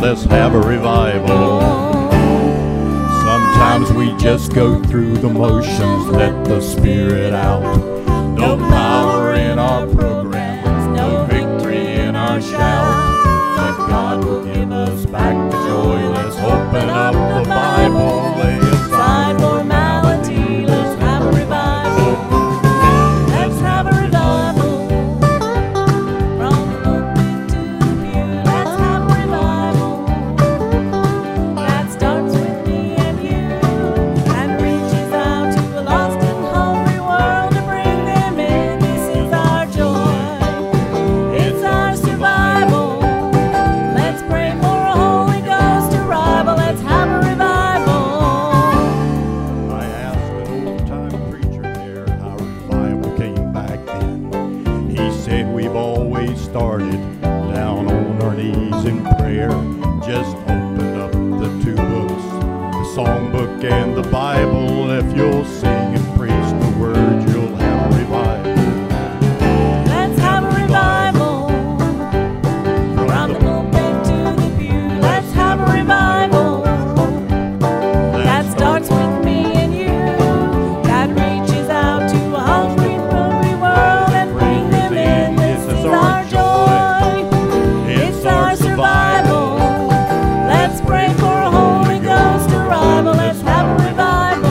let's have a revival. Sometimes we just go through the motions, let the Spirit out. No power in our programs, no victory in our shout. But God will give us back the joy. Let's open up the Bible, lay aside formality. Let's have a revival. Let's have a revival. From the pulpit to the pew, let's have a revival. That starts with me and you, and reaches out to a lost and hungry world to bring them in. This is our joy. It's our survival. Let's pray for a Holy Ghost arrival. Let's have a revival. I asked an old-time preacher there how revival came back then. He said we've always started down on our knees in prayer. Just open up the two books, the songbook and the Bible. If you'll sing and preach the word, you'll have a revival. Let's have a revival. From the pulpit to the pew, let's have a revival. That starts with me and you. That reaches out to a hungry world and bring them in. This is our joy. It's our survival. Let's pray for a Holy Ghost arrival. Let's have a revival.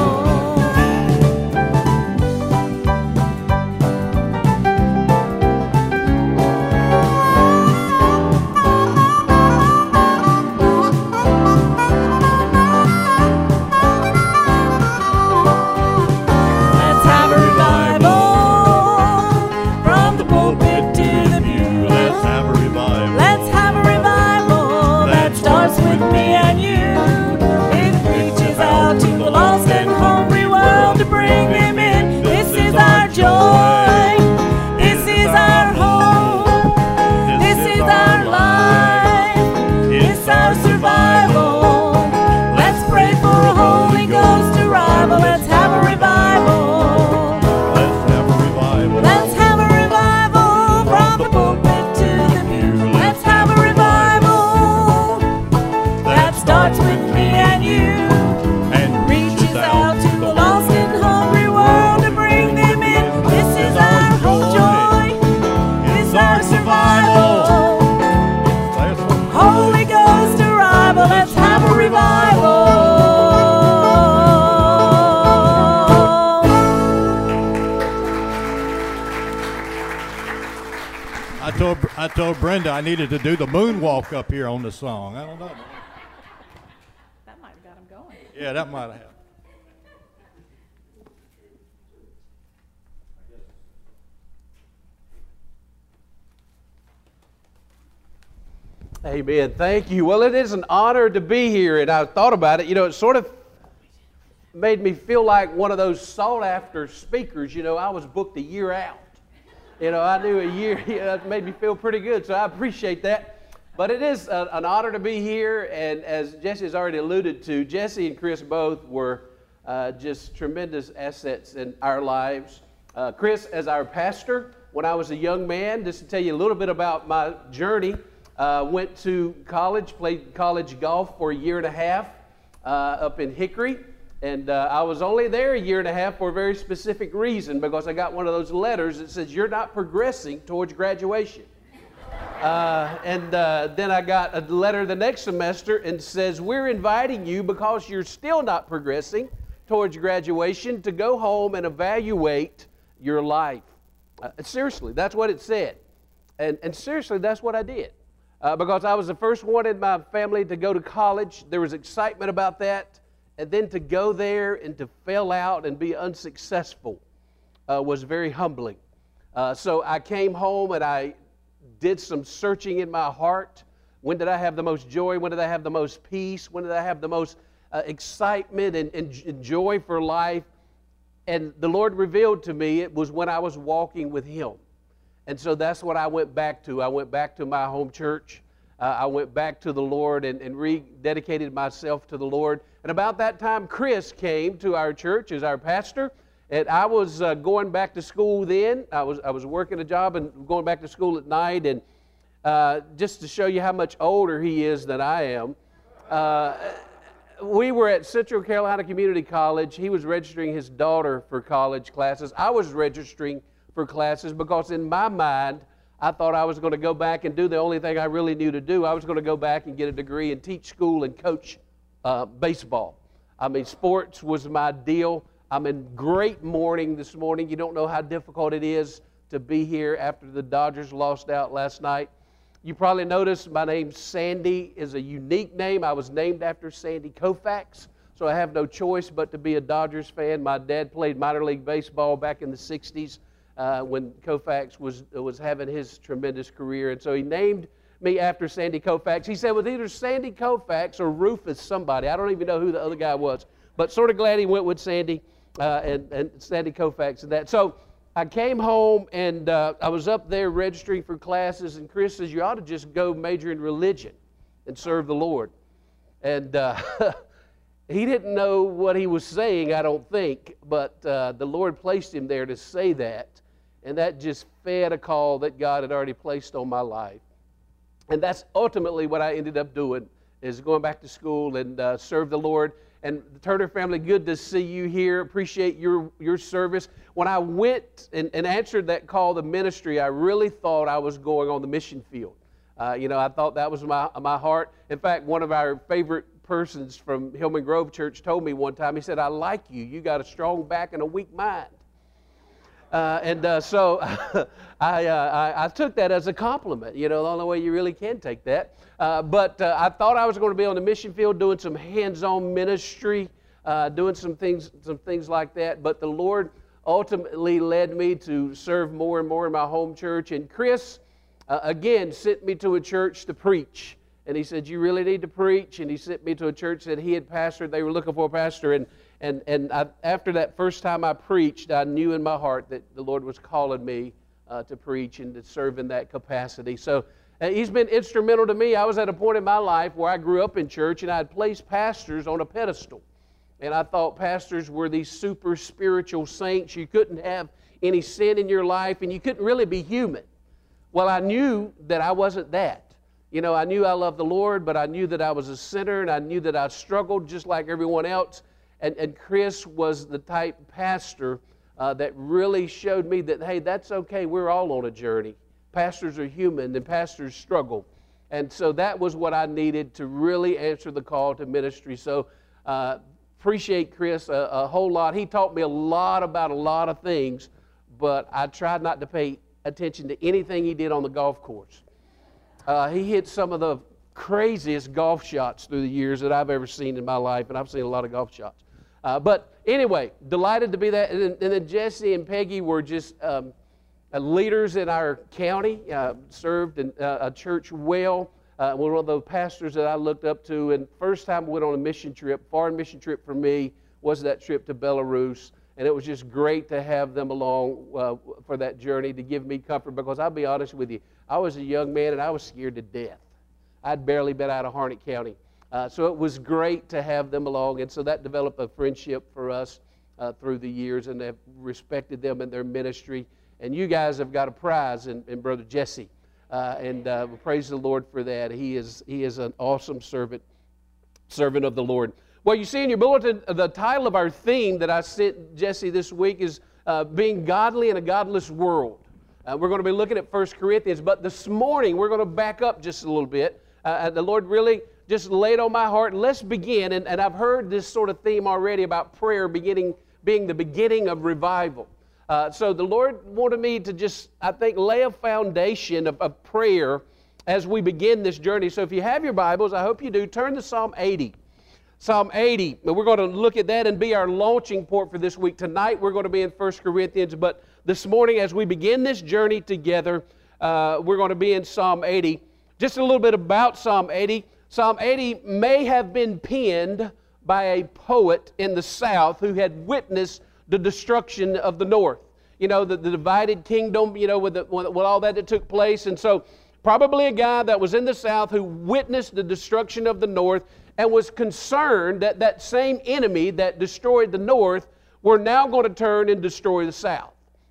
Let's have a revival. From the pulpit to the pew, let's have a revival. Let's have a revival that starts with me and you. It reaches out to the lost and hungry world to bring them in. This is our joy. This is our hope. This is our life. It's our survival. Let's pray for a Holy Ghost arrival. Let's have a revival. Let's have a revival. Let's have a revival. From the pulpit to the pew, let's have a revival that starts with me and you and reaches out to the lost and hungry world to bring them in. This is our joy. It's our survival. Holy Ghost arrival. Let's have a revival. I told Brenda I needed to do the moonwalk up here on the song. I don't know. That might have got him going. Yeah, that might have. Amen. Thank you. Well, it is an honor to be here, and I thought about it. You know, it sort of made me feel like one of those sought-after speakers. You know, I was booked a year out. You know, I knew a year. It made me feel pretty good, so I appreciate that. But it is an honor to be here, and as Jesse has already alluded to, Jesse and Chris both were just tremendous assets in our lives. Chris, as our pastor, when I was a young man, just to tell you a little bit about my journey, went to college, played college golf for a year and a half up in Hickory. And I was only there a year and a half for a very specific reason, because I got one of those letters that says, you're not progressing towards graduation. Then I got a letter the next semester and says, we're inviting you, because you're still not progressing towards graduation, to go home and evaluate your life. Seriously, that's what it said. And seriously, that's what I did. Because I was the first one in my family to go to college. There was excitement about that. And then to go there and to fail out and be unsuccessful was very humbling. So I came home and I did some searching in my heart. When did I have the most joy? When did I have the most peace? When did I have the most excitement and joy for life? And the Lord revealed to me it was when I was walking with Him. And so that's what I went back to. I went back to my home church. I went back to the Lord and rededicated myself to the Lord. And about that time, Chris came to our church as our pastor. And I was going back to school then. I was working a job and going back to school at night. And just to show you how much older he is than I am. We were at Central Carolina Community College. He was registering his daughter for college classes. I was registering for classes because in my mind, I thought I was going to go back and do the only thing I really knew to do. I was going to go back and get a degree and teach school and coach baseball. I mean, sports was my deal. I'm in great mourning this morning. You don't know how difficult it is to be here after the Dodgers lost out last night. You probably noticed my name Sandy is a unique name. I was named after Sandy Koufax, so I have no choice but to be a Dodgers fan. My dad played minor league baseball back in the 60s when Koufax was having his tremendous career, and so he named me after Sandy Koufax. He said, well, either Sandy Koufax or Rufus somebody. I don't even know who the other guy was, but sort of glad he went with Sandy and Sandy Koufax and that. So I came home, and I was up there registering for classes, and Chris says, you ought to just go major in religion and serve the Lord. And he didn't know what he was saying, I don't think, but the Lord placed him there to say that, and that just fed a call that God had already placed on my life. And that's ultimately what I ended up doing, is going back to school and serve the Lord. And the Turner family, good to see you here. Appreciate your service. When I went and answered that call to ministry, I really thought I was going on the mission field. I thought that was my heart. In fact, one of our favorite persons from Hillman Grove Church told me one time, he said, I like you. You got a strong back and a weak mind. So I took that as a compliment. The only way you really can take that. But I thought I was going to be on the mission field doing some hands-on ministry, doing some things like that. But the Lord ultimately led me to serve more and more in my home church. And Chris, again, sent me to a church to preach. And he said, you really need to preach. And he sent me to a church that he had pastored. They were looking for a pastor. And after that first time I preached, I knew in my heart that the Lord was calling me to preach and to serve in that capacity. So he's been instrumental to me. I was at a point in my life where I grew up in church, and I had placed pastors on a pedestal. And I thought pastors were these super spiritual saints. You couldn't have any sin in your life, and you couldn't really be human. Well, I knew that I wasn't that. I knew I loved the Lord, but I knew that I was a sinner, and I knew that I struggled just like everyone else. And Chris was the type pastor that really showed me that, hey, that's okay. We're all on a journey. Pastors are human, and pastors struggle. And so that was what I needed to really answer the call to ministry. So appreciate Chris a whole lot. He taught me a lot about a lot of things, but I tried not to pay attention to anything he did on the golf course. He hit some of the craziest golf shots through the years that I've ever seen in my life, and I've seen a lot of golf shots. But anyway, delighted to be that. And then Jesse and Peggy were just leaders in our county, served in a church well. One of the pastors that I looked up to. And first time I went on a mission trip, foreign mission trip for me, was that trip to Belarus. And it was just great to have them along for that journey to give me comfort, because I'll be honest with you, I was a young man and I was scared to death. I'd barely been out of Harnett County. So it was great to have them along, and so that developed a friendship for us through the years, and have respected them in their ministry. And you guys have got a prize in Brother Jesse, and we praise the Lord for that. He is an awesome servant of the Lord. Well, you see in your bulletin, the title of our theme that I sent Jesse this week is Being Godly in a Godless World. We're going to be looking at 1 Corinthians, but this morning we're going to back up just a little bit. The Lord really just laid on my heart. Let's begin, and I've heard this sort of theme already about prayer being the beginning of revival. So the Lord wanted me to just, I think, lay a foundation of prayer as we begin this journey. So if you have your Bibles, I hope you do, turn to Psalm 80. Psalm 80, we're going to look at that and be our launching point for this week. Tonight we're going to be in 1 Corinthians, but this morning as we begin this journey together, we're going to be in Psalm 80. Just a little bit about Psalm 80. Psalm 80 may have been penned by a poet in the South who had witnessed the destruction of the North. The divided kingdom, with all that took place. And so probably a guy that was in the South who witnessed the destruction of the North and was concerned that that same enemy that destroyed the North were now going to turn and destroy the South.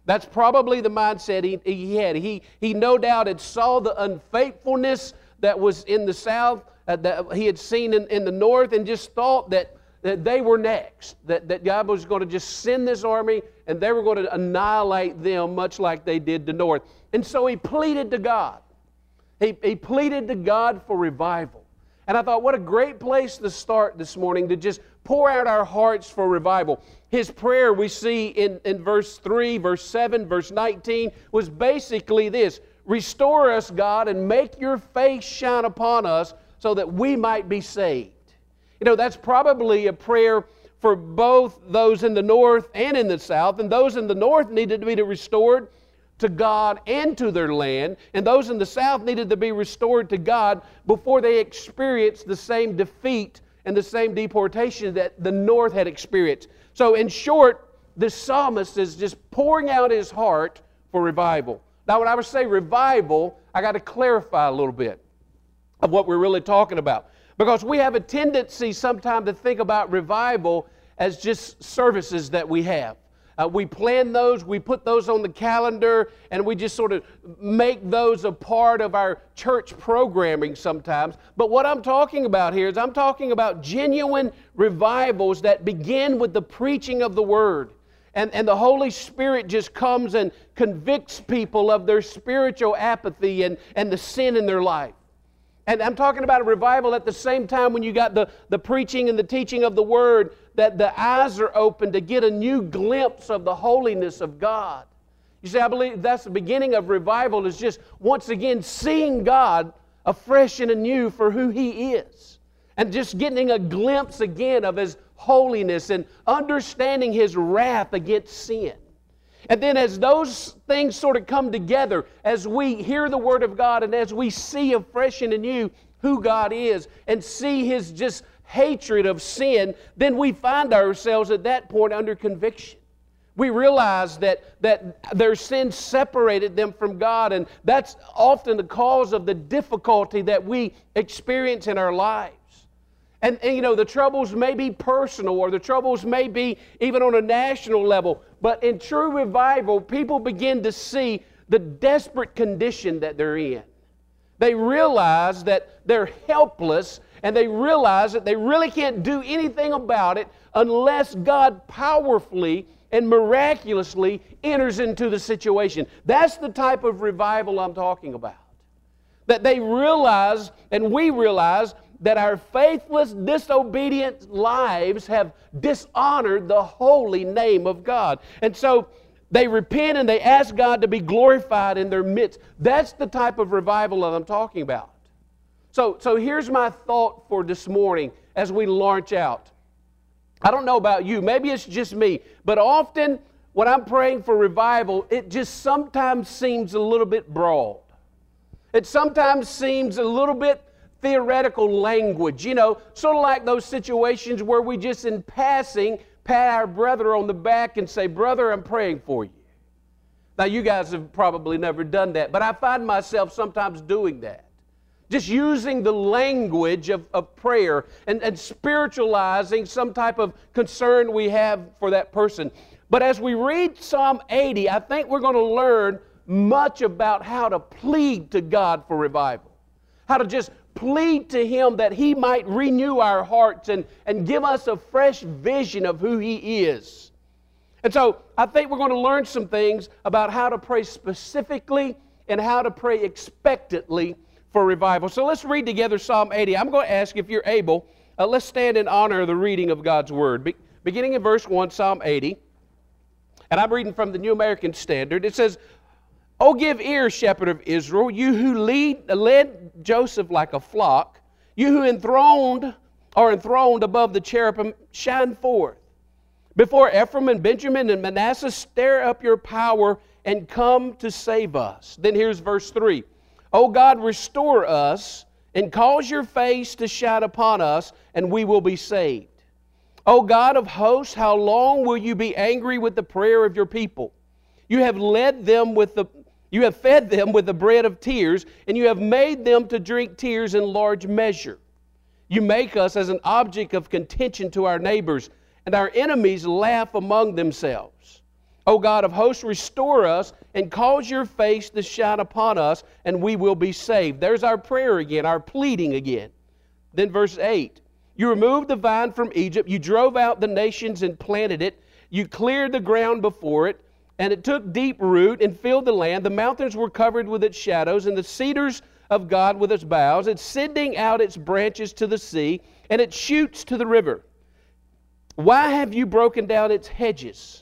That's probably the mindset he had. He no doubt had saw the unfaithfulness that was in the south, that he had seen in the north, and just thought that they were next, that God was going to just send this army and they were going to annihilate them much like they did the north. And so he pleaded to God. He pleaded to God for revival. And I thought, what a great place to start this morning, to just pour out our hearts for revival. His prayer we see in verse 3, verse 7, verse 19 was basically this: restore us, God, and make your face shine upon us so that we might be saved. You know, that's probably a prayer for both those in the north and in the south. And those in the north needed to be restored to God and to their land. And those in the south needed to be restored to God before they experienced the same defeat and the same deportation that the north had experienced. So in short, the psalmist is just pouring out his heart for revival. Now when I would say revival, I got to clarify a little bit of what we're really talking about. Because we have a tendency sometimes to think about revival as just services that we have. We plan those, we put those on the calendar, and we just sort of make those a part of our church programming sometimes. But what I'm talking about here is I'm talking about genuine revivals that begin with the preaching of the Word. And the Holy Spirit just comes and convicts people of their spiritual apathy and the sin in their life. And I'm talking about a revival at the same time when you got the preaching and the teaching of the Word, that the eyes are open to get a new glimpse of the holiness of God. You see, I believe that's the beginning of revival, is just once again seeing God afresh and anew for who He is. And just getting a glimpse again of His holiness and understanding His wrath against sin. And then as those things sort of come together, as we hear the Word of God and as we see afresh and anew who God is and see His just hatred of sin, then we find ourselves at that point under conviction. We realize that their sin separated them from God, and that's often the cause of the difficulty that we experience in our lives. And you know, the troubles may be personal, or the troubles may be even on a national level, but in true revival, people begin to see the desperate condition that they're in. They realize that they're helpless, and they realize that they really can't do anything about it unless God powerfully and miraculously enters into the situation. That's the type of revival I'm talking about. That they realize, and we realize, that our faithless, disobedient lives have dishonored the holy name of God. And so they repent and they ask God to be glorified in their midst. That's the type of revival that I'm talking about. So here's my thought for this morning as we launch out. I don't know about you, maybe it's just me, but often when I'm praying for revival, it just sometimes seems a little bit broad. It sometimes seems a little bit theoretical language, you know, sort of like those situations where we just in passing pat our brother on the back and say, "Brother, I'm praying for you." Now, you guys have probably never done that, but I find myself sometimes doing that. Just using the language of prayer and spiritualizing some type of concern we have for that person. But as we read Psalm 80, I think we're going to learn much about how to plead to God for revival. How to just plead to Him that He might renew our hearts and give us a fresh vision of who He is. And so I think we're going to learn some things about how to pray specifically and how to pray expectantly for revival. So let's read together Psalm 80. I'm going to ask if you're able, let's stand in honor of the reading of God's Word. Beginning in verse 1, Psalm 80. And I'm reading from the New American Standard. It says, "O give ear, shepherd of Israel, you who led Joseph like a flock, you who are enthroned above the cherubim, shine forth. Before Ephraim and Benjamin and Manasseh, stir up your power and come to save us." Then here's verse 3. "O God, restore us and cause your face to shine upon us, and we will be saved. O God of hosts, how long will you be angry with the prayer of your people? You have fed them with the bread of tears, and you have made them to drink tears in large measure. You make us as an object of contention to our neighbors, and our enemies laugh among themselves. O God of hosts, restore us and cause your face to shine upon us, and we will be saved. There's our prayer again, our pleading again. Then verse 8, you removed the vine from Egypt, you drove out the nations and planted it, you cleared the ground before it, and it took deep root and filled the land. The mountains were covered with its shadows, and the cedars of God with its boughs. It's sending out its branches to the sea, and its shoots to the river. Why have you broken down its hedges,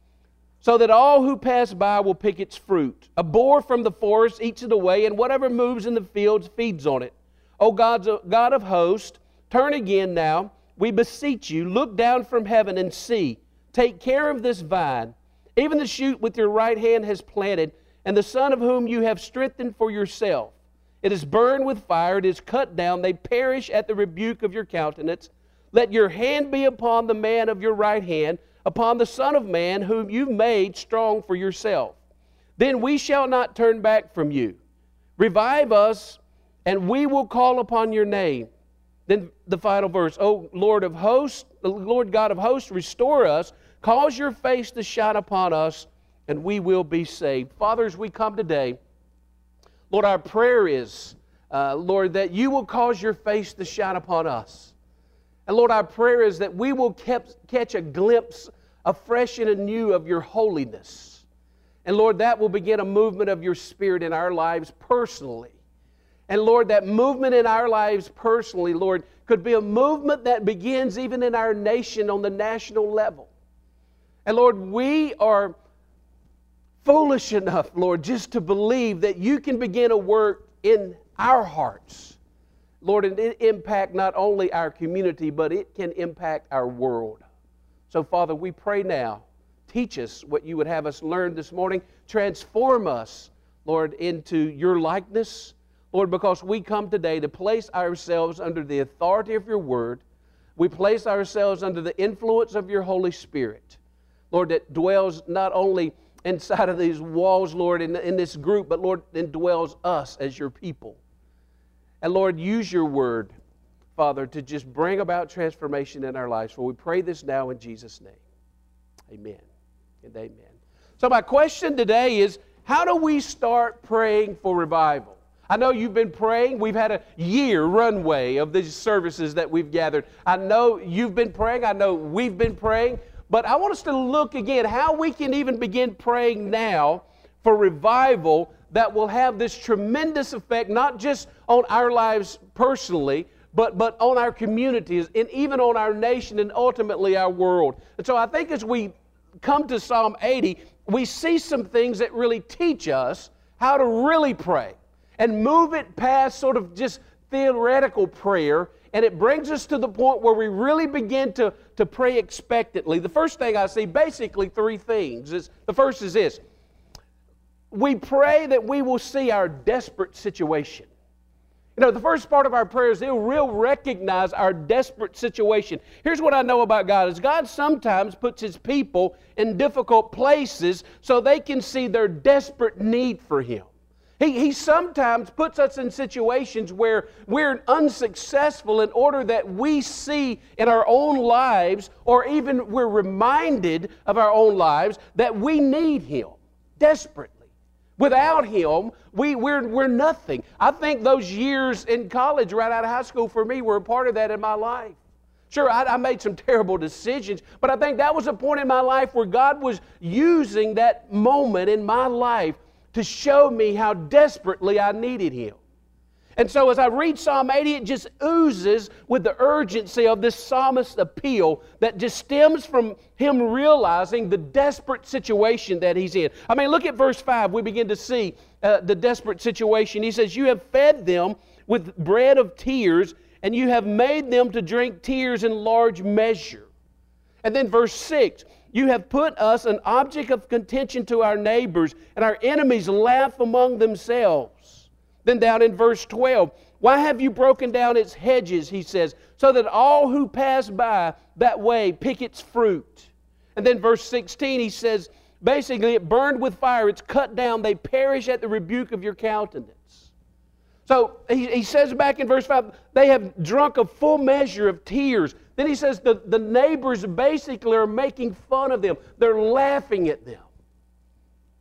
so that all who pass by will pick its fruit? A boar from the forest eats it away, and whatever moves in the fields feeds on it. O God of hosts, turn again now, we beseech you. Look down from heaven and see. Take care of this vine. Even the shoot with your right hand has planted, and the son of whom you have strengthened for yourself. It is burned with fire, it is cut down, they perish at the rebuke of your countenance. Let your hand be upon the man of your right hand, upon the Son of Man whom you made strong for yourself. Then we shall not turn back from you. Revive us, and we will call upon your name. Then the final verse, O Lord of hosts, the Lord God of hosts, restore us, cause your face to shine upon us, and we will be saved. Father, as we come today, Lord, our prayer is, Lord, that you will cause your face to shine upon us. And Lord, our prayer is that we will catch a glimpse afresh and anew of your holiness. And Lord, that will begin a movement of your Spirit in our lives personally. And Lord, that movement in our lives personally, Lord, could be a movement that begins even in our nation on the national level. And Lord, we are foolish enough, Lord, just to believe that you can begin a work in our hearts. Lord, and it impact not only our community, but it can impact our world. So, Father, we pray now, teach us what you would have us learn this morning. Transform us, Lord, into your likeness. Lord, because we come today to place ourselves under the authority of your word. We place ourselves under the influence of your Holy Spirit. Lord, that dwells not only inside of these walls, Lord, in this group, but Lord, indwells us as your people. And Lord, use your word, Father, to just bring about transformation in our lives. For we pray this now in Jesus' name. Amen and amen. So my question today is, how do we start praying for revival? I know you've been praying. We've had a year runway of these services that we've gathered. I know you've been praying. I know we've been praying. But I want us to look again how we can even begin praying now for revival that will have this tremendous effect, not just on our lives personally, but on our communities and even on our nation and ultimately our world. And so I think as we come to Psalm 80, we see some things that really teach us how to really pray and move it past sort of just theoretical prayer, and it brings us to the point where we really begin to pray expectantly. The first thing I see, basically three things. The first is this. We pray that we will see our desperate situation. You know, the first part of our prayer is we'll recognize our desperate situation. Here's what I know about God, is God sometimes puts His people in difficult places so they can see their desperate need for Him. He sometimes puts us in situations where we're unsuccessful in order that we see in our own lives, or even we're reminded of our own lives, that we need Him desperately. Without Him, we're nothing. I think those years in college, right out of high school, for me, were a part of that in my life. Sure, I made some terrible decisions, but I think that was a point in my life where God was using that moment in my life to show me how desperately I needed Him. And so as I read Psalm 80, it just oozes with the urgency of this psalmist's appeal that just stems from him realizing the desperate situation that he's in. I mean, look at verse 5. We begin to see the desperate situation. He says, you have fed them with bread of tears, and you have made them to drink tears in large measure. And then verse 6, you have put us an object of contention to our neighbors, and our enemies laugh among themselves. Then down in verse 12, why have you broken down its hedges, he says, so that all who pass by that way pick its fruit. And then verse 16, he says, basically, it burned with fire, it's cut down, they perish at the rebuke of your countenance. So he says back in verse 5, they have drunk a full measure of tears. Then he says the neighbors basically are making fun of them. They're laughing at them.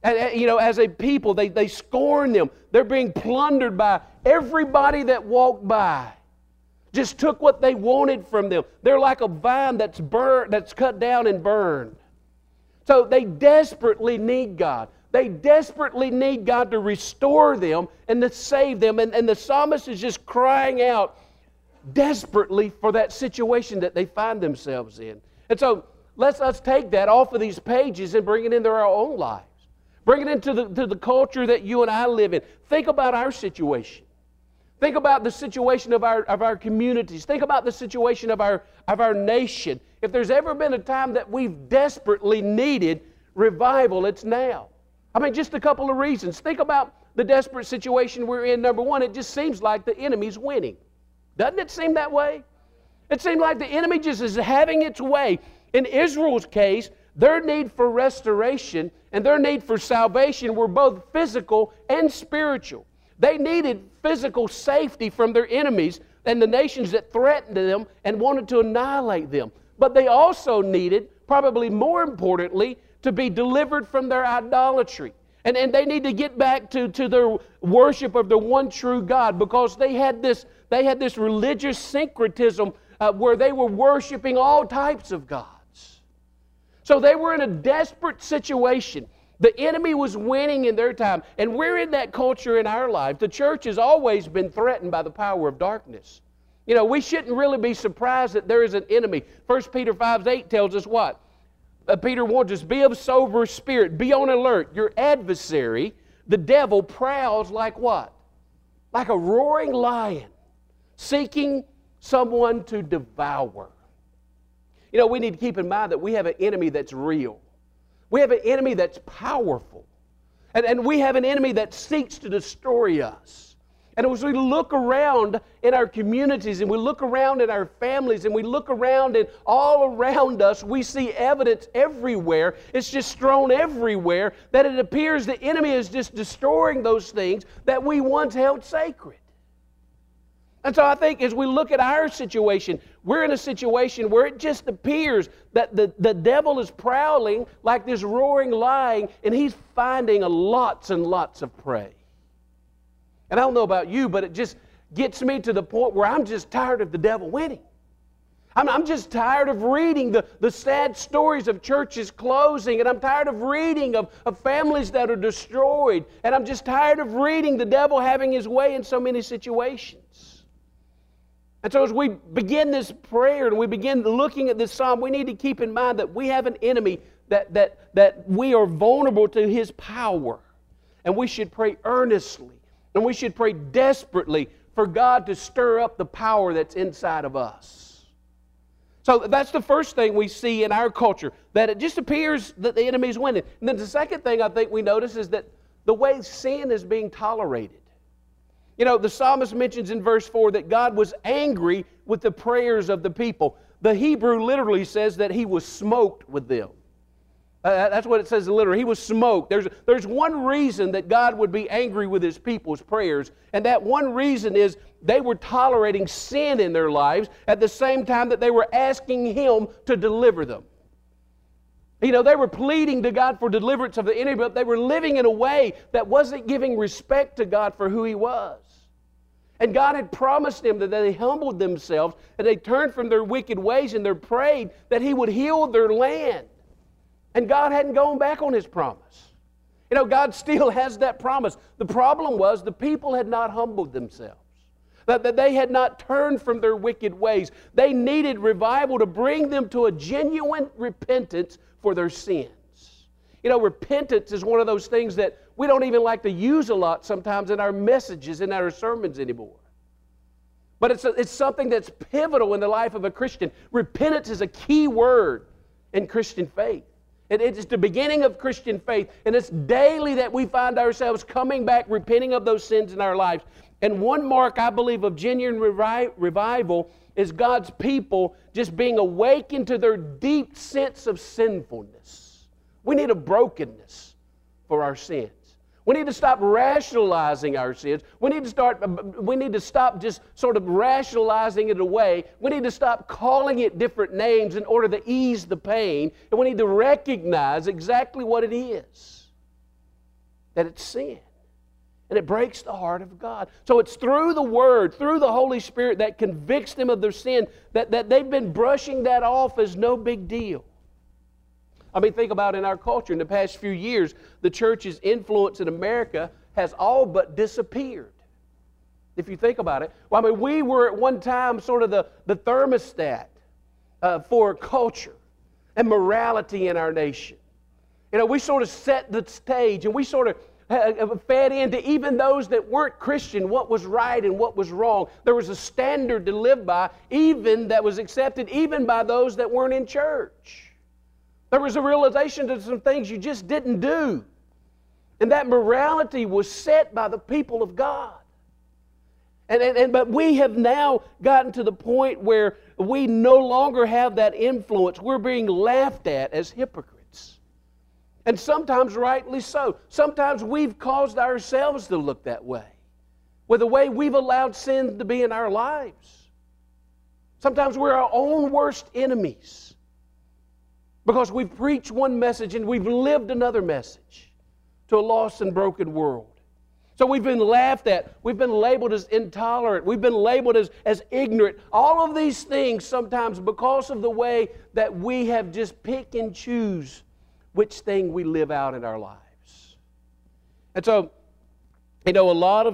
And, as a people, they scorn them. They're being plundered by everybody that walked by. Just took what they wanted from them. They're like a vine that's cut down and burned. So they desperately need God. They desperately need God to restore them and to save them. And the psalmist is just crying out desperately for that situation that they find themselves in. And so let's take that off of these pages and bring it into our own lives. Bring it into the culture that you and I live in. Think about our situation. Think about the situation of our communities. Think about the situation of our nation. If there's ever been a time that we've desperately needed revival, it's now. I mean, just a couple of reasons. Think about the desperate situation we're in. Number one, it just seems like the enemy's winning. Doesn't it seem that way? It seems like the enemy just is having its way. In Israel's case, their need for restoration and their need for salvation were both physical and spiritual. They needed physical safety from their enemies and the nations that threatened them and wanted to annihilate them. But they also needed, probably more importantly, to be delivered from their idolatry. And they need to get back to their worship of the one true God, because they had this religious syncretism where they were worshiping all types of gods. So they were in a desperate situation. The enemy was winning in their time, and we're in that culture in our lives. The church has always been threatened by the power of darkness. We shouldn't really be surprised that there is an enemy. 1 Peter 5:8 tells us what? Peter warns us, be of sober spirit, be on alert. Your adversary, the devil, prowls like what? Like a roaring lion, seeking someone to devour. We need to keep in mind that we have an enemy that's real. We have an enemy that's powerful. And we have an enemy that seeks to destroy us. And as we look around in our communities and we look around in our families and we look around and all around us, we see evidence everywhere. It's just strewn everywhere that it appears the enemy is just destroying those things that we once held sacred. And so I think as we look at our situation, we're in a situation where it just appears that the devil is prowling like this roaring lion, and he's finding lots and lots of prey. And I don't know about you, but it just gets me to the point where I'm just tired of the devil winning. I'm just tired of reading the sad stories of churches closing, and I'm tired of reading of families that are destroyed, and I'm just tired of reading the devil having his way in so many situations. And so as we begin this prayer and we begin looking at this psalm, we need to keep in mind that we have an enemy that we are vulnerable to his power. And we should pray earnestly and we should pray desperately for God to stir up the power that's inside of us. So that's the first thing we see in our culture, that it just appears that the enemy is winning. And then the second thing I think we notice is that the way sin is being tolerated. The psalmist mentions in verse 4 that God was angry with the prayers of the people. The Hebrew literally says that he was smoked with them. That's what it says literally. He was smoked. There's one reason that God would be angry with his people's prayers, and that one reason is they were tolerating sin in their lives at the same time that they were asking him to deliver them. They were pleading to God for deliverance of the enemy, but they were living in a way that wasn't giving respect to God for who he was. And God had promised them that they humbled themselves and they turned from their wicked ways and they prayed that he would heal their land. And God hadn't gone back on his promise. God still has that promise. The problem was the people had not humbled themselves. That they had not turned from their wicked ways. They needed revival to bring them to a genuine repentance for their sins. Repentance is one of those things that we don't even like to use a lot sometimes in our messages, in our sermons anymore. But it's something that's pivotal in the life of a Christian. Repentance is a key word in Christian faith. It's the beginning of Christian faith, and it's daily that we find ourselves coming back, repenting of those sins in our lives. And one mark, I believe, of genuine revival is God's people just being awakened to their deep sense of sinfulness. We need a brokenness for our sins. We need to stop rationalizing our sins. We need to stop just sort of rationalizing it away. We need to stop calling it different names in order to ease the pain. And we need to recognize exactly what it is. that it's sin. And it breaks the heart of God. So it's through the Word, through the Holy Spirit that convicts them of their sin, that they've been brushing that off as no big deal. I mean, think about in our culture. In the past few years, the church's influence in America has all but disappeared. If you think about it. Well, I mean, we were at one time sort of the thermostat for culture and morality in our nation. You know, we sort of set the stage, and we sort of fed into even those that weren't Christian what was right and what was wrong. There was a standard to live by, even that was accepted even by those that weren't in church. There was a realization that some things you just didn't do. And that morality was set by the people of God. But we have now gotten to the point where we no longer have that influence. We're being laughed at as hypocrites. And sometimes rightly so. Sometimes we've caused ourselves to look that way, with the way we've allowed sin to be in our lives. Sometimes we're our own worst enemies because we've preached one message and we've lived another message to a lost and broken world. So we've been laughed at. We've been labeled as intolerant. We've been labeled as ignorant. All of these things sometimes because of the way that we have just pick and choose which thing we live out in our lives. And so, you know, a lot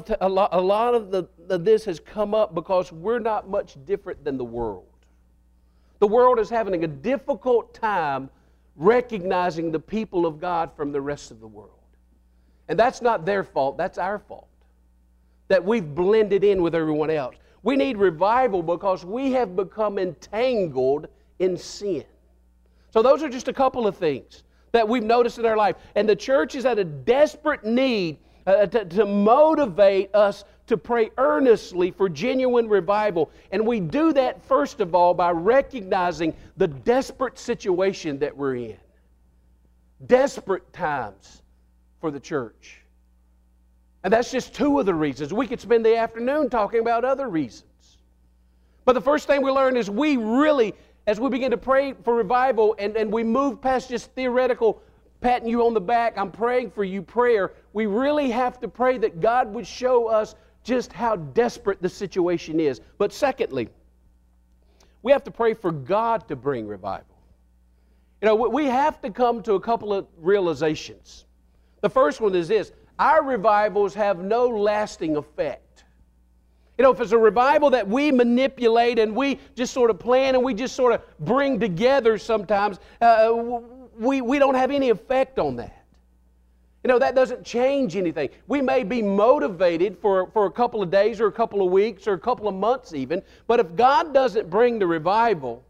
of this has come up because we're not much different than the world. The world is having a difficult time recognizing the people of God from the rest of the world. And that's not their fault, that's our fault. That we've blended in with everyone else. We need revival because we have become entangled in sin. So those are just a couple of things that we've noticed in our life. And the church is at a desperate need to motivate us to pray earnestly for genuine revival. And we do that, first of all, by recognizing the desperate situation that we're in. Desperate times for the church. And that's just two of the reasons. We could spend the afternoon talking about other reasons. But the first thing we learn is we really, as we begin to pray for revival and we move past just theoretical patting you on the back, I'm praying for you prayer, we really have to pray that God would show us just how desperate the situation is. But secondly, we have to pray for God to bring revival. You know, we have to come to a couple of realizations. The first one is this: our revivals have no lasting effect. You know, if it's a revival that we manipulate and we just sort of plan and we just sort of bring together sometimes, we don't have any effect on that. You know, that doesn't change anything. We may be motivated for a couple of days or a couple of weeks or a couple of months even, but if God doesn't bring the revival,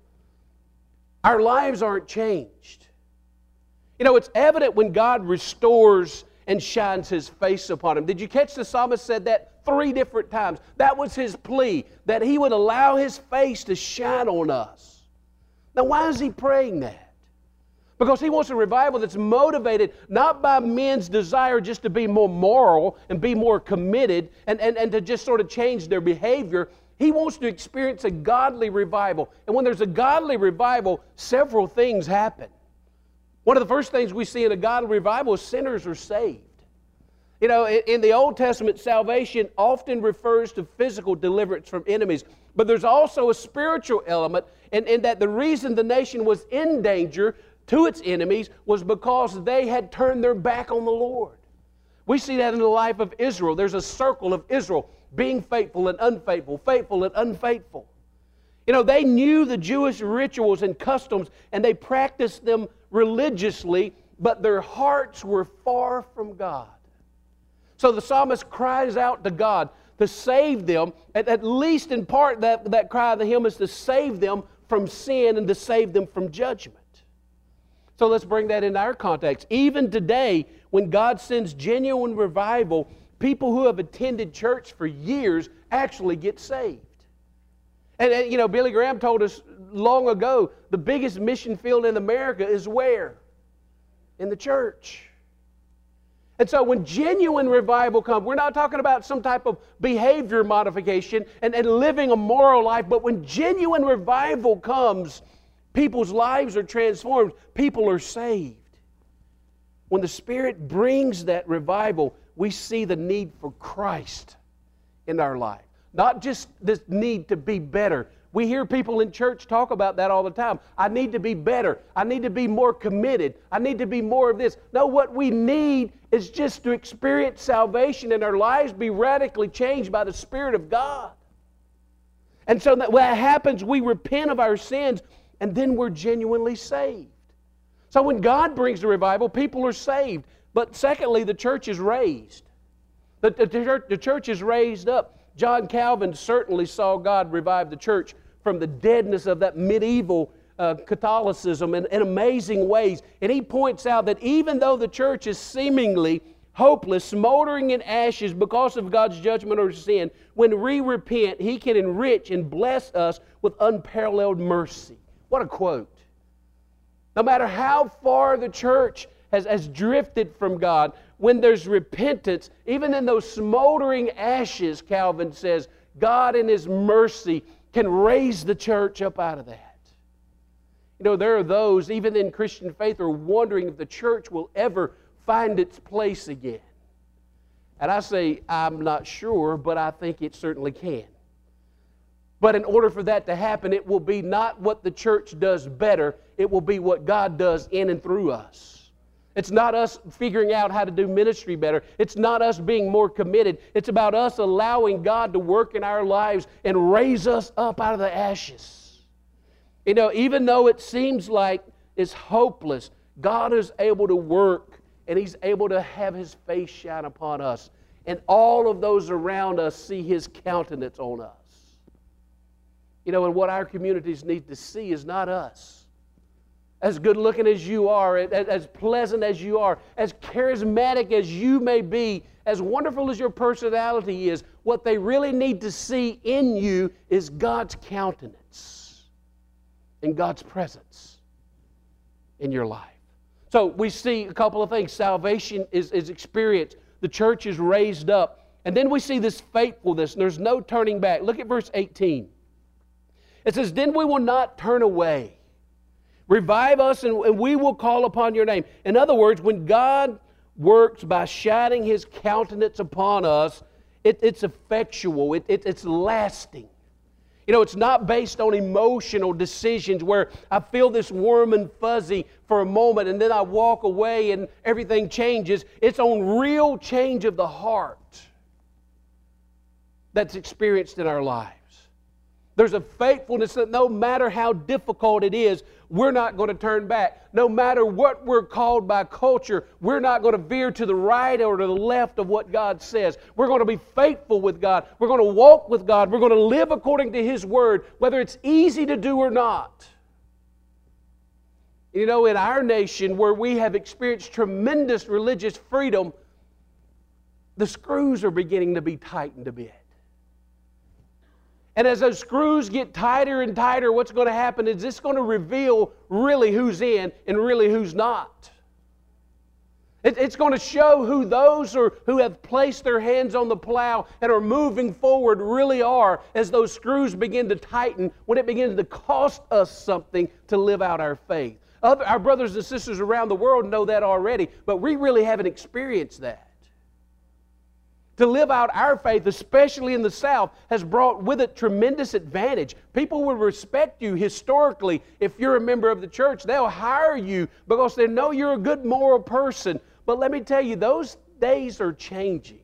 our lives aren't changed. You know, it's evident when God restores and shines His face upon him. Did you catch the psalmist said that 3 different times? That was his plea, that He would allow His face to shine on us. Now, why is he praying that? Because he wants a revival that's motivated not by men's desire just to be more moral and be more committed and to just sort of change their behavior. He wants to experience a godly revival. And when there's a godly revival, several things happen. One of the first things we see in a godly revival is sinners are saved. You know, in the Old Testament, salvation often refers to physical deliverance from enemies. But there's also a spiritual element in that the reason the nation was in danger to its enemies was because they had turned their back on the Lord. We see that in the life of Israel. There's a circle of Israel being faithful and unfaithful, faithful and unfaithful. You know, they knew the Jewish rituals and customs and they practiced them religiously, but their hearts were far from God. So the psalmist cries out to God to save them. At least in part that cry of the hymn is to save them from sin and to save them from judgment. So let's bring that into our context. Even today, when God sends genuine revival, people who have attended church for years actually get saved. And you know, Billy Graham told us long ago, the biggest mission field in America is where? In the church. And so when genuine revival comes, we're not talking about some type of behavior modification and living a moral life, but when genuine revival comes, people's lives are transformed. People are saved. when the Spirit brings that revival, we see the need for Christ in our life. Not just this need to be better. We hear people in church talk about that all the time. I need to be better. I need to be more committed. I need to be more of this. No, what we need is just to experience salvation in our lives, be radically changed by the Spirit of God. And so that when that happens, we repent of our sins, and then we're genuinely saved. So when God brings the revival, people are saved. But secondly, the church is raised. The church is raised up. John Calvin certainly saw God revive the church from the deadness of that medieval Catholicism in amazing ways. And he points out that even though the church is seemingly hopeless, smoldering in ashes because of God's judgment over sin, when we repent, He can enrich and bless us with unparalleled mercy. What a quote. No matter how far the church has drifted from God, when there's repentance, even in those smoldering ashes, Calvin says, God in His mercy can raise the church up out of that. You know, there are those, even in Christian faith, who are wondering if the church will ever find its place again. And I say, I'm not sure, but I think it certainly can. But in order for that to happen, it will be not what the church does better, it will be what God does in and through us. It's not us figuring out how to do ministry better. It's not us being more committed. It's about us allowing God to work in our lives and raise us up out of the ashes. You know, even though it seems like it's hopeless, God is able to work, and He's able to have His face shine upon us. And all of those around us see His countenance on us. You know, and what our communities need to see is not us. As good looking as you are, as pleasant as you are, as charismatic as you may be, as wonderful as your personality is, what they really need to see in you is God's countenance and God's presence in your life. So we see a couple of things. Salvation is experienced. The church is raised up. And then we see this faithfulness, and there's no turning back. Look at verse 18. It says, then we will not turn away. Revive us, and we will call upon your name. In other words, when God works by shining His countenance upon us, it's effectual, it's lasting. You know, it's not based on emotional decisions where I feel this warm and fuzzy for a moment and then I walk away and everything changes. It's on real change of the heart that's experienced in our lives. There's a faithfulness that no matter how difficult it is, we're not going to turn back. No matter what we're called by culture, we're not going to veer to the right or to the left of what God says. We're going to be faithful with God. We're going to walk with God. We're going to live according to His Word, whether it's easy to do or not. You know, in our nation where we have experienced tremendous religious freedom, the screws are beginning to be tightened a bit. And as those screws get tighter and tighter, what's going to happen is it's going to reveal really who's in and really who's not. It's going to show who those who have placed their hands on the plow and are moving forward really are as those screws begin to tighten, when it begins to cost us something to live out our faith. Our brothers and sisters around the world know that already, but we really haven't experienced that. To live out our faith, especially in the South, has brought with it tremendous advantage. People will respect you historically. If you're a member of the church, they'll hire you because they know you're a good moral person. But let me tell you, those days are changing.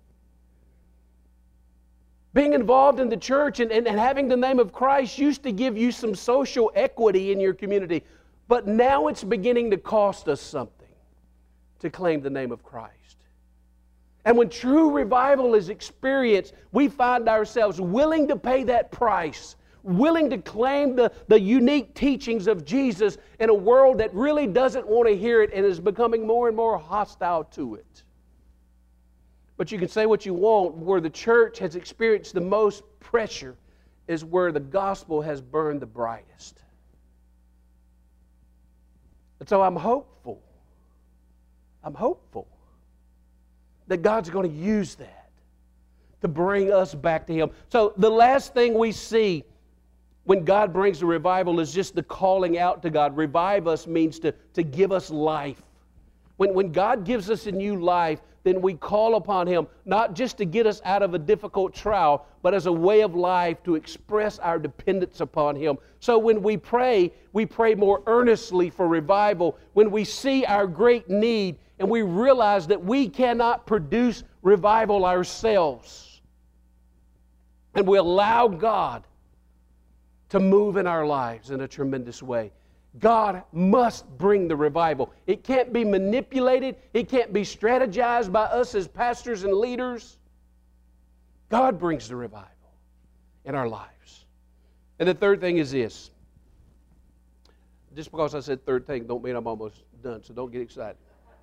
Being involved in the church and having the name of Christ used to give you some social equity in your community. But now it's beginning to cost us something to claim the name of Christ. And when true revival is experienced, we find ourselves willing to pay that price, willing to claim the unique teachings of Jesus in a world that really doesn't want to hear it and is becoming more and more hostile to it. But you can say what you want, where the church has experienced the most pressure is where the gospel has burned the brightest. And so I'm hopeful. That God's going to use that to bring us back to Him. So the last thing we see when God brings a revival is just the calling out to God. Revive us means to give us life. When God gives us a new life, then we call upon Him, not just to get us out of a difficult trial, but as a way of life to express our dependence upon Him. So when we pray more earnestly for revival. When we see our great need and we realize that we cannot produce revival ourselves, and we allow God to move in our lives in a tremendous way. God must bring the revival. It can't be manipulated. It can't be strategized by us as pastors and leaders. God brings the revival in our lives. And the third thing is this. Just because I said third thing don't mean I'm almost done, so don't get excited.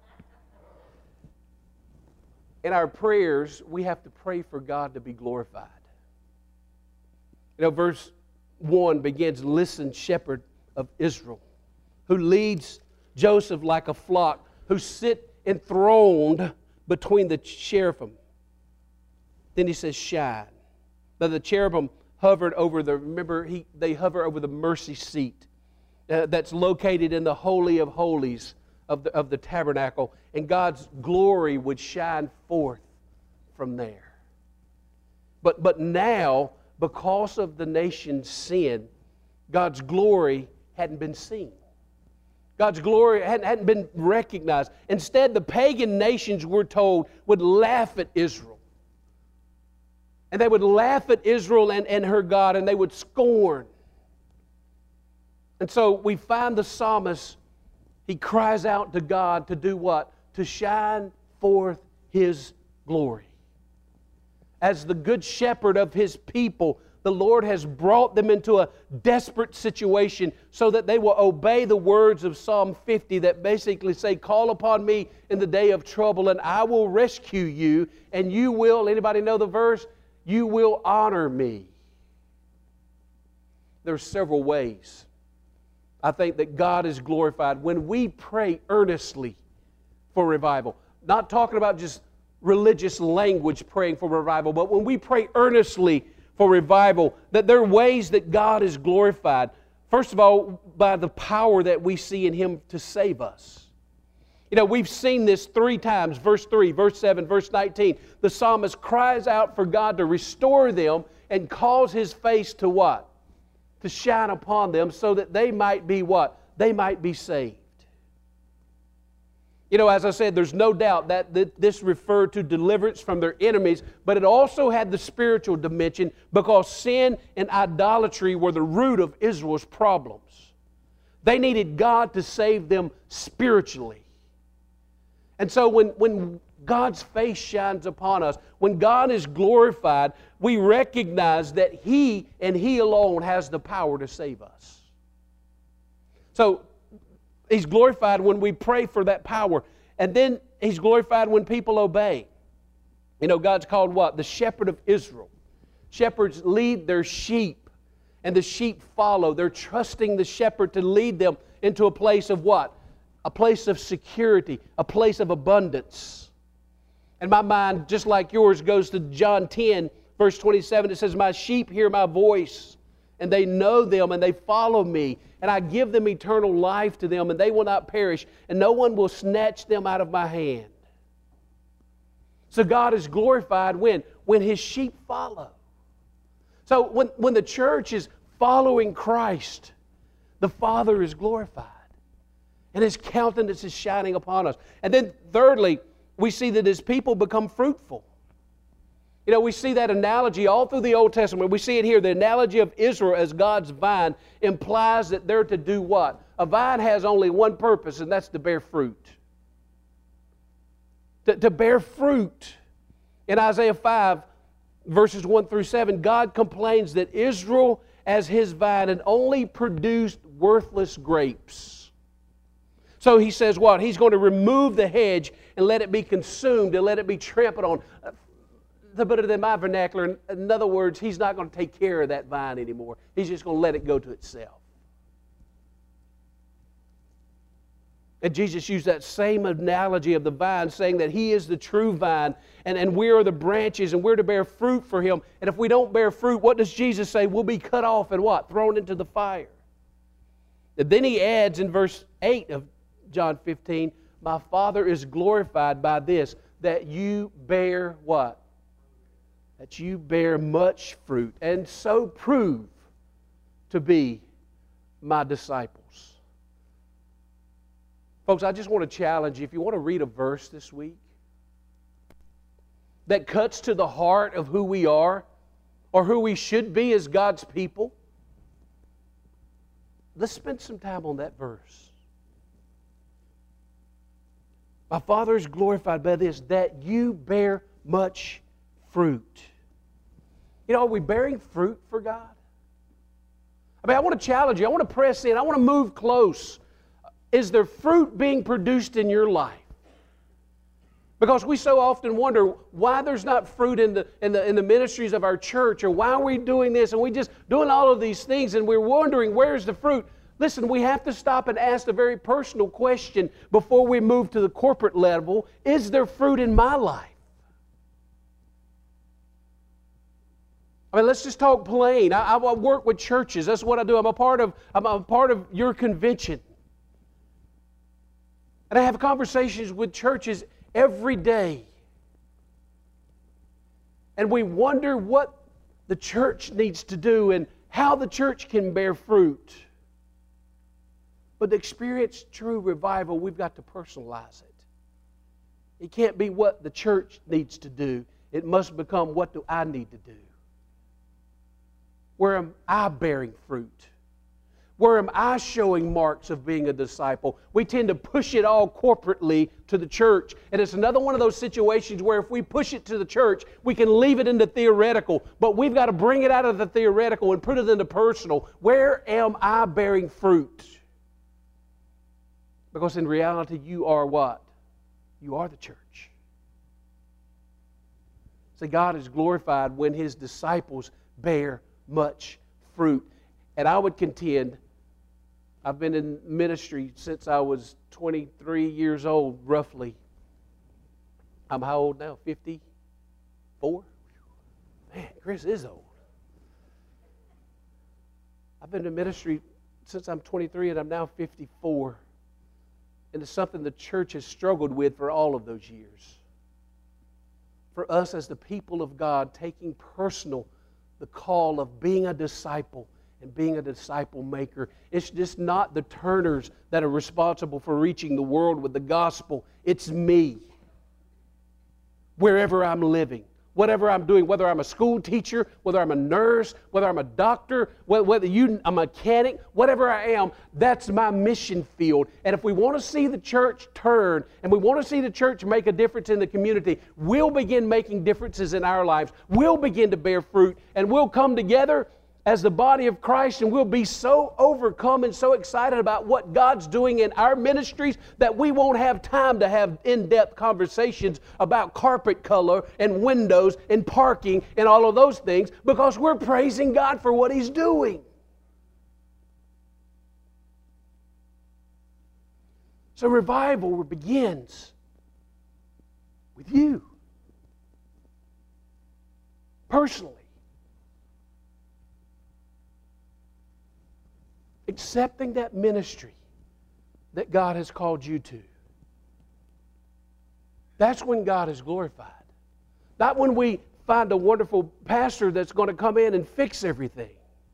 In our prayers, we have to pray for God to be glorified. You know, verse 1 begins, "Listen, shepherd of Israel, who leads Joseph like a flock, who sit enthroned between the cherubim." Then he says, "Shine." Now the cherubim hovered over they hover over the mercy seat that's located in the Holy of Holies of the tabernacle, and God's glory would shine forth from there. But now, because of the nation's sin, God's glory hadn't been seen. God's glory hadn't been recognized. Instead, the pagan nations, we're told, would laugh at Israel. And they would laugh at Israel and her God, and they would scorn. And so we find the psalmist, he cries out to God to do what? To shine forth His glory. As the good shepherd of His people, the Lord has brought them into a desperate situation so that they will obey the words of Psalm 50 that basically say, "Call upon me in the day of trouble and I will rescue you, and you will," anybody know the verse? "You will honor me." There are several ways I think that God is glorified when we pray earnestly for revival. Not talking about just religious language praying for revival, but when we pray earnestly for revival, that there are ways that God is glorified. First of all, by the power that we see in Him to save us. You know, we've seen this 3 times, verse 3, verse 7, verse 19. The psalmist cries out for God to restore them and cause His face to what? To shine upon them so that they might be what? They might be saved. You know, as I said, there's no doubt that this referred to deliverance from their enemies, but it also had the spiritual dimension because sin and idolatry were the root of Israel's problems. They needed God to save them spiritually. And so when God's face shines upon us, when God is glorified, we recognize that He and He alone has the power to save us. So He's glorified when we pray for that power. And then He's glorified when people obey. You know, God's called what? The shepherd of Israel. Shepherds lead their sheep, and the sheep follow. They're trusting the shepherd to lead them into a place of what? A place of security, a place of abundance. And my mind, just like yours, goes to John 10, verse 27. It says, "My sheep hear my voice, and they know them, and they follow me. And I give them eternal life to them, and they will not perish, and no one will snatch them out of my hand." So God is glorified when His sheep follow. So when the church is following Christ, the Father is glorified, and His countenance is shining upon us. And then thirdly, we see that His people become fruitful. You know, we see that analogy all through the Old Testament. We see it here. The analogy of Israel as God's vine implies that they're to do what? A vine has only one purpose, and that's to bear fruit. To bear fruit. In Isaiah 5, verses 1 through 7, God complains that Israel, as His vine, had only produced worthless grapes. So He says what? He's going to remove the hedge and let it be consumed and let it be trampled on. To put it in my vernacular, in other words, He's not going to take care of that vine anymore. He's just going to let it go to itself. And Jesus used that same analogy of the vine, saying that He is the true vine, and we are the branches, and we're to bear fruit for Him. And if we don't bear fruit, what does Jesus say? We'll be cut off and what? Thrown into the fire. And then He adds in verse 8 of John 15, My Father is glorified by this, that you bear what? That you bear much fruit, and so prove to be my disciples. Folks, I just want to challenge you, if you want to read a verse this week that cuts to the heart of who we are or who we should be as God's people, let's spend some time on that verse. My Father is glorified by this, that you bear much fruit. You know, are we bearing fruit for God? I mean, I want to challenge you. I want to press in. I want to move close. Is there fruit being produced in your life? Because we so often wonder why there's not fruit in the ministries of our church, or why are we doing this, and we just doing all of these things, and we're wondering where's the fruit. Listen, we have to stop and ask a very personal question before we move to the corporate level. Is there fruit in my life? I mean, let's just talk plain. I work with churches. That's what I do. I'm a part of your convention. And I have conversations with churches every day. And we wonder what the church needs to do and how the church can bear fruit. But to experience true revival, we've got to personalize it. It can't be what the church needs to do. It must become, what do I need to do? Where am I bearing fruit? Where am I showing marks of being a disciple? We tend to push it all corporately to the church. And it's another one of those situations where if we push it to the church, we can leave it into theoretical. But we've got to bring it out of the theoretical and put it into personal. Where am I bearing fruit? Because in reality, you are what? You are the church. So God is glorified when His disciples bear much fruit. And I would contend, I've been in ministry since I was 23 years old, roughly. I'm how old now? 54? Man, Chris is old. I've been in ministry since I'm 23 and I'm now 54. And it's something the church has struggled with for all of those years. For us as the people of God, taking personal the call of being a disciple and being a disciple maker. It's just not the Turners that are responsible for reaching the world with the gospel. It's me. Wherever I'm living, whatever I'm doing, whether I'm a school teacher, whether I'm a nurse, whether I'm a doctor, whether you're a mechanic, whatever I am, that's my mission field. And if we want to see the church turn and we want to see the church make a difference in the community, we'll begin making differences in our lives. We'll begin to bear fruit, and we'll come together as the body of Christ, and we'll be so overcome and so excited about what God's doing in our ministries that we won't have time to have in-depth conversations about carpet color and windows and parking and all of those things, because we're praising God for what He's doing. So revival begins with you, personally. Accepting that ministry that God has called you to. That's when God is glorified. Not when we find a wonderful pastor that's going to come in and fix everything.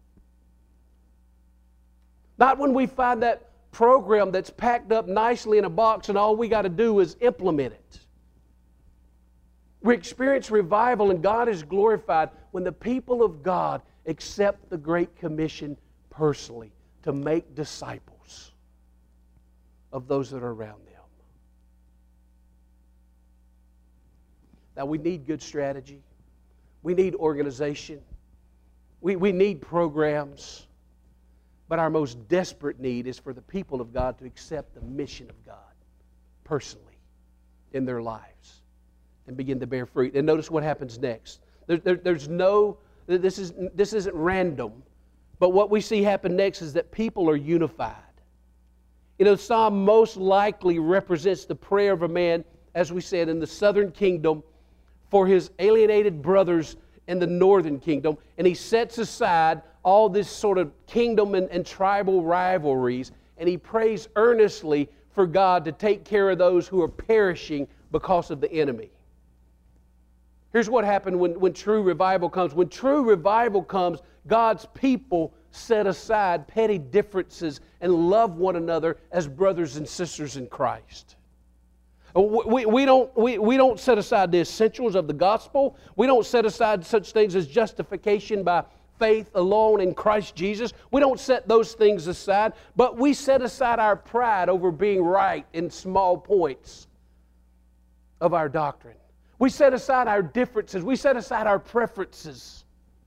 Not when we find that program that's packed up nicely in a box and all we got to do is implement it. We experience revival and God is glorified when the people of God accept the Great Commission personally, to make disciples of those that are around them. Now, we need good strategy. We need organization. We need programs. But our most desperate need is for the people of God to accept the mission of God personally in their lives and begin to bear fruit. And notice what happens next. This isn't random. But what we see happen next is that people are unified. You know, Psalm most likely represents the prayer of a man, as we said, in the southern kingdom for his alienated brothers in the northern kingdom. And he sets aside all this sort of kingdom and tribal rivalries, and he prays earnestly for God to take care of those who are perishing because of the enemy. Here's what happened when true revival comes. When true revival comes, God's people set aside petty differences and love one another as brothers and sisters in Christ. We don't set aside the essentials of the gospel. We don't set aside such things as justification by faith alone in Christ Jesus. We don't set those things aside, but we set aside our pride over being right in small points of our doctrine. We set aside our differences. We set aside our preferences.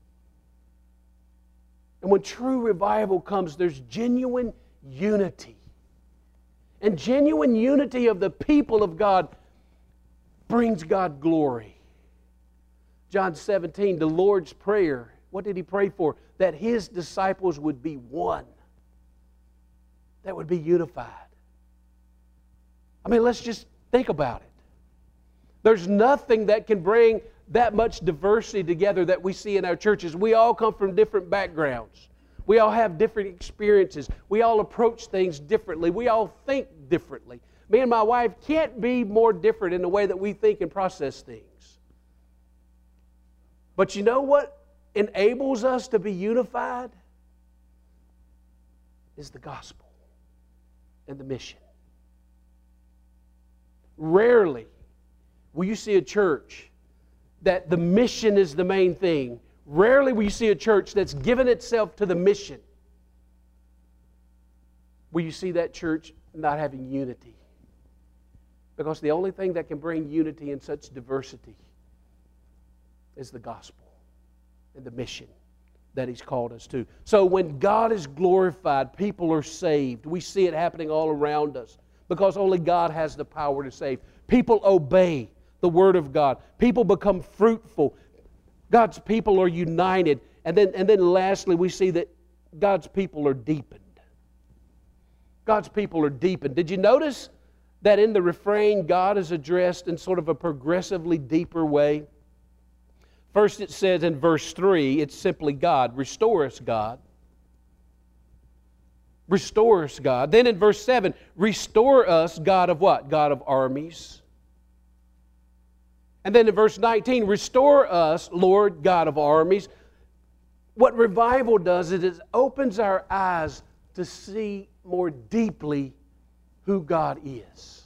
And when true revival comes, there's genuine unity. And genuine unity of the people of God brings God glory. John 17, the Lord's Prayer, what did He pray for? That His disciples would be one. That would be unified. I mean, let's just think about it. There's nothing that can bring that much diversity together that we see in our churches. We all come from different backgrounds. We all have different experiences. We all approach things differently. We all think differently. Me and my wife can't be more different in the way that we think and process things. But you know what enables us to be unified? Is the gospel and the mission. Rarely will you see a church that the mission is the main thing. Rarely will you see a church that's given itself to the mission. Will you see that church not having unity? Because the only thing that can bring unity in such diversity is the gospel and the mission that He's called us to. So when God is glorified, people are saved. We see it happening all around us because only God has the power to save. People obey the Word of God. People become fruitful. God's people are united. And then lastly, we see that God's people are deepened. God's people are deepened. Did you notice that in the refrain, God is addressed in sort of a progressively deeper way? First it says in verse 3, it's simply God. Restore us, God. Restore us, God. Then in verse 7, restore us, God of what? God of armies. And then in verse 19, restore us, Lord God of armies. What revival does is it opens our eyes to see more deeply who God is.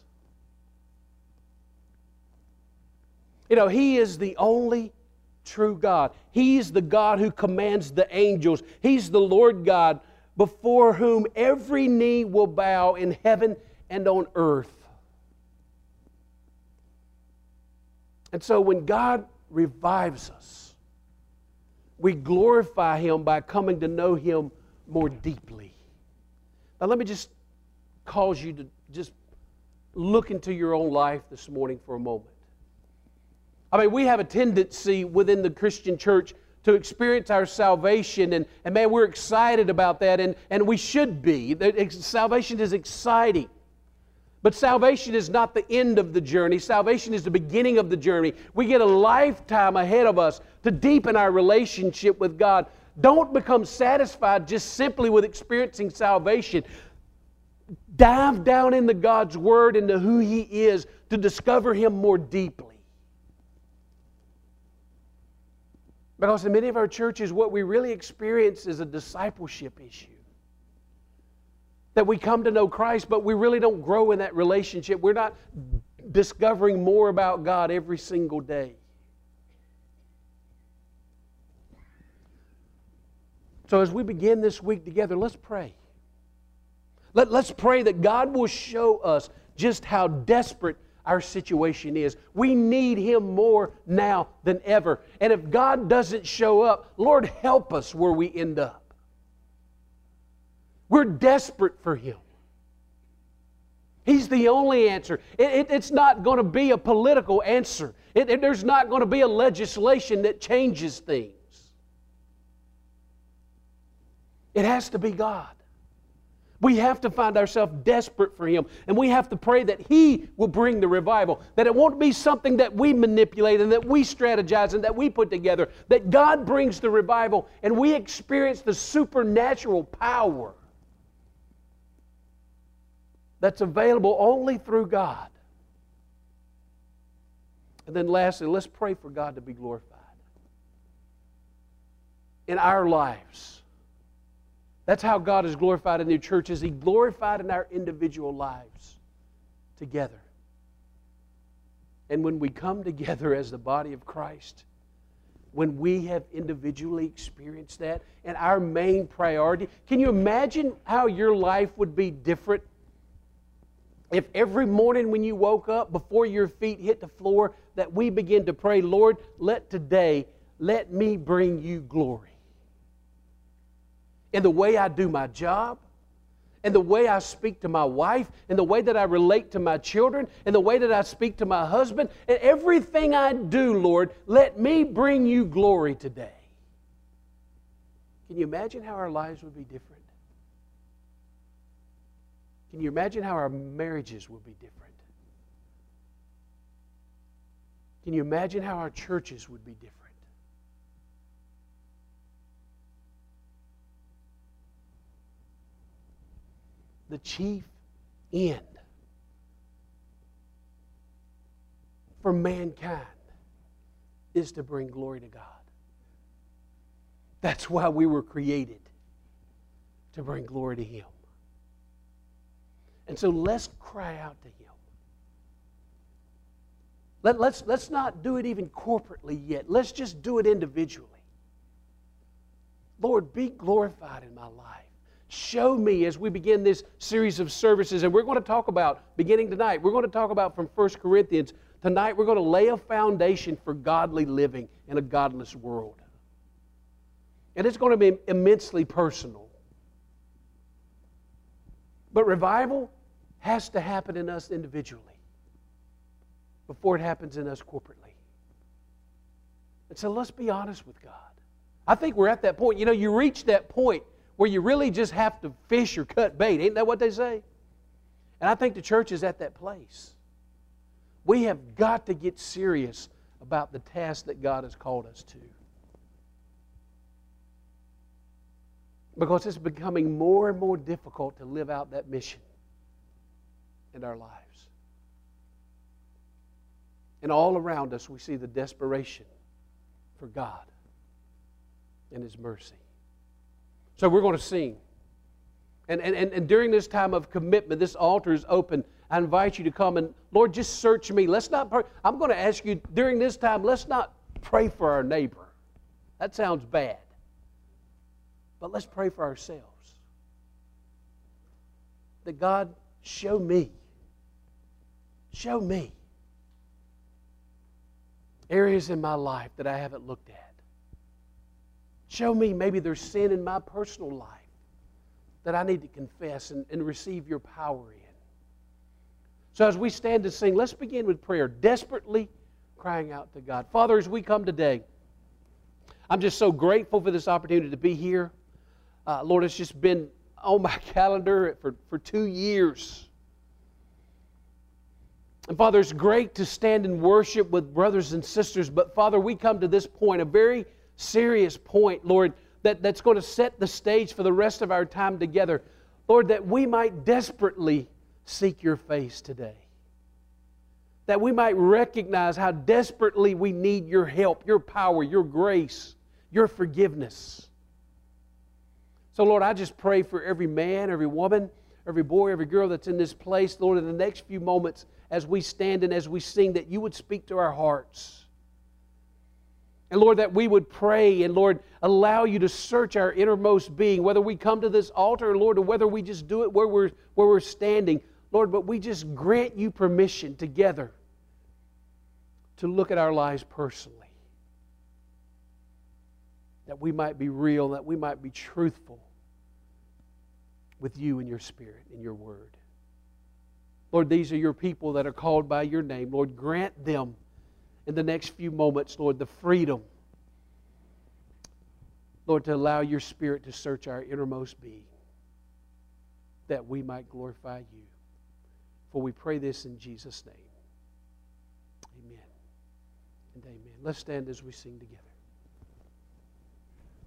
You know, He is the only true God. He's the God who commands the angels. He's the Lord God before whom every knee will bow in heaven and on earth. And so when God revives us, we glorify Him by coming to know Him more deeply. Now let me just cause you to just look into your own life this morning for a moment. I mean, we have a tendency within the Christian church to experience our salvation, and man, we're excited about that, and we should be. Salvation is exciting. But salvation is not the end of the journey. Salvation is the beginning of the journey. We get a lifetime ahead of us to deepen our relationship with God. Don't become satisfied just simply with experiencing salvation. Dive down into God's Word, into who He is, to discover Him more deeply. Because in many of our churches, what we really experience is a discipleship issue. That we come to know Christ, but we really don't grow in that relationship. We're not discovering more about God every single day. So as we begin this week together, let's pray. Let's pray that God will show us just how desperate our situation is. We need Him more now than ever. And if God doesn't show up, Lord, help us where we end up. We're desperate for Him. He's the only answer. It's not going to be a political answer. There's not going to be a legislation that changes things. It has to be God. We have to find ourselves desperate for Him. And we have to pray that He will bring the revival. That it won't be something that we manipulate and that we strategize and that we put together. That God brings the revival and we experience the supernatural power that's available only through God. And then lastly, let's pray for God to be glorified in our lives. That's how God is glorified in the church, is He glorified in our individual lives together. And when we come together as the body of Christ, when we have individually experienced that, and our main priority, can you imagine how your life would be different if every morning when you woke up, before your feet hit the floor, that we begin to pray, Lord, let me bring you glory. In the way I do my job, in the way I speak to my wife, in the way that I relate to my children, in the way that I speak to my husband, and everything I do, Lord, let me bring you glory today. Can you imagine how our lives would be different? Can you imagine how our marriages would be different? Can you imagine how our churches would be different? The chief end for mankind is to bring glory to God. That's why we were created, to bring glory to Him. And so let's cry out to Him. Let's not do it even corporately yet. Let's just do it individually. Lord, be glorified in my life. Show me as we begin this series of services, and we're going to talk about, beginning tonight, we're going to talk about from 1 Corinthians. Tonight we're going to lay a foundation for godly living in a godless world. And it's going to be immensely personal. But revival has to happen in us individually before it happens in us corporately. And so let's be honest with God. I think we're at that point. You know, you reach that point where you really just have to fish or cut bait. Ain't that what they say? And I think the church is at that place. We have got to get serious about the task that God has called us to. Because it's becoming more and more difficult to live out that mission in our lives. And all around us we see the desperation for God and His mercy. So we're going to sing. And during this time of commitment, this altar is open. I invite you to come and, Lord, just search me. Let's not pray. I'm going to ask you during this time, let's not pray for our neighbor. That sounds bad. But let's pray for ourselves. That God, show me areas in my life that I haven't looked at. Show me maybe there's sin in my personal life that I need to confess and receive your power in. So as we stand to sing, let's begin with prayer, desperately crying out to God. Father, as we come today, I'm just so grateful for this opportunity to be here. Lord, it's just been on my calendar for 2 years. And Father, it's great to stand and worship with brothers and sisters, but Father, we come to this point, a very serious point, Lord, that's going to set the stage for the rest of our time together. Lord, that we might desperately seek your face today. That we might recognize how desperately we need your help, your power, your grace, your forgiveness. So, Lord, I just pray for every man, every woman, every boy, every girl that's in this place, Lord, in the next few moments as we stand and as we sing, that you would speak to our hearts. And Lord, that we would pray and Lord, allow you to search our innermost being, whether we come to this altar, Lord, or whether we just do it where we're standing. Lord, but we just grant you permission together to look at our lives personally. That we might be real, that we might be truthful with you and your Spirit and your Word. Lord, these are your people that are called by your name. Lord, grant them in the next few moments, Lord, the freedom, Lord, to allow your Spirit to search our innermost being, that we might glorify you. For we pray this in Jesus' name. Amen and amen. Let's stand as we sing together.